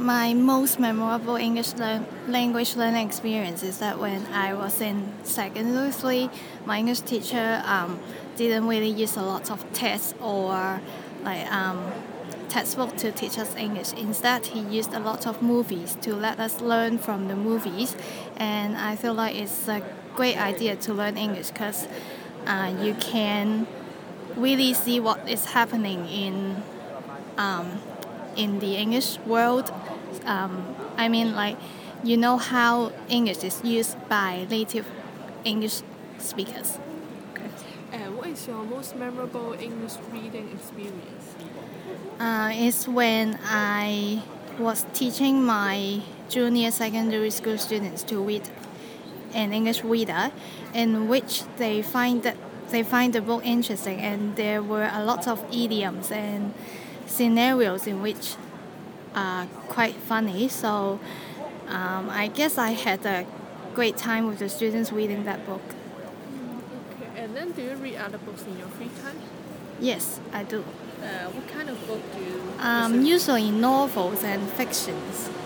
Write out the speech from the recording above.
my most memorable language learning experience is that when I was in secondary three, my English teacher didn't really use a lot of tests or like textbook to teach us English. Instead, he used a lot of movies to let us learn from the movies, and I feel like it's a great idea to learn English because you can really see what is happening in the English world. I mean, like, you know how English is used by native English speakers. Okay. And what is your most memorable English reading experience? It's when I was teaching my junior secondary school students to read an English reader, in which they find the book interesting, and there were a lot of idioms and scenarios in which are quite funny. So I guess I had a great time with the students reading that book. Okay. And then do you read other books in your free time? Yes, I do. What kind of book do you? Usually novels and fictions.